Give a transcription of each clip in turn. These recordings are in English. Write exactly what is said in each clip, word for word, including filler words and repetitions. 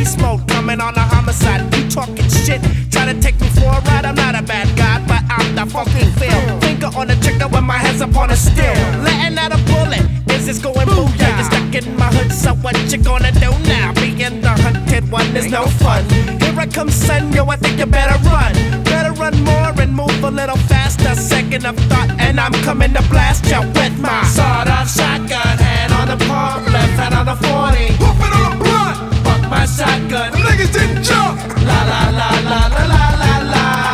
beast mode, coming on a homicide. You talking shit, try to take me for a ride. I'm not a bad guy, but I'm the fucking feel. Finger on the trigger with my hands up on the steel. Letting out a bullet, is this going booyah? You're stuck in my hood, so what you gonna do now? Being the hunted one is no fun. Here I come, son, yo, I think you better run. Better run more and move a little faster. Second of thought, and I'm coming to blast you with my sawed-off shotgun. Hand on the palm, left hand on the forty. Pump it on the blunt. Fuck my shotgun. Them niggas didn't jump. La la la la la la la la.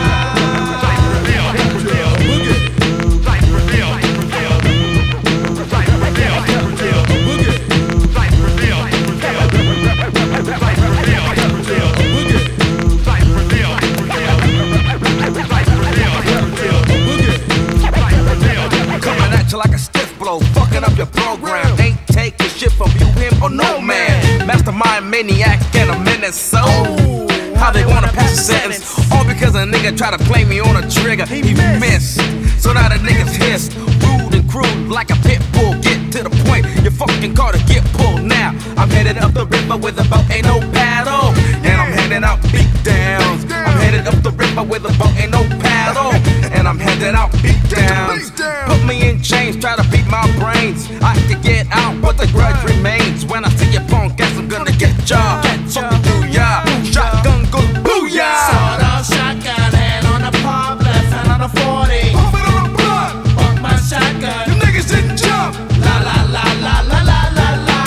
Like a stiff blow, fucking up your program. Ain't taking shit from you, him, or no man. Mastermind maniac, get a minute, so how they wanna pass a sentence? All because a nigga try to play me on a trigger. He missed, so now the niggas hissed. Rude and crude like a pit bull. Get to the point, your fucking car to get pulled now. I'm headed up the river with a boat, ain't no paddle. And I'm handing out beat downs. I'm headed up the river with a boat, ain't no paddle. And I'm handing out beat downs. Put me in chains, try to beat my brains. I can get out, but the grudge remains. When I see your punk ass, I'm gonna get ya. Fucking do ya. Shotgun goes booyah. Sawed-off shotgun, hand on the palm, left hand on the forty. Pump it on the blunt. Fuck my shotgun. Them niggas didn't jump. La la la la la la la la.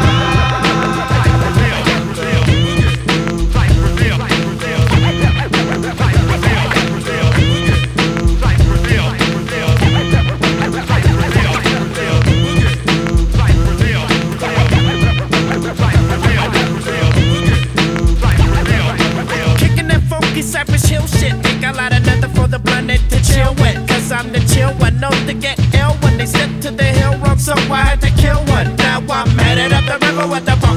Cypress Hill shit, think I light another for the blunted to chill with. Cause I'm the chill one, known to get ill when they step to the hill wrong, so I had to kill one. Now I'm headed up the river with the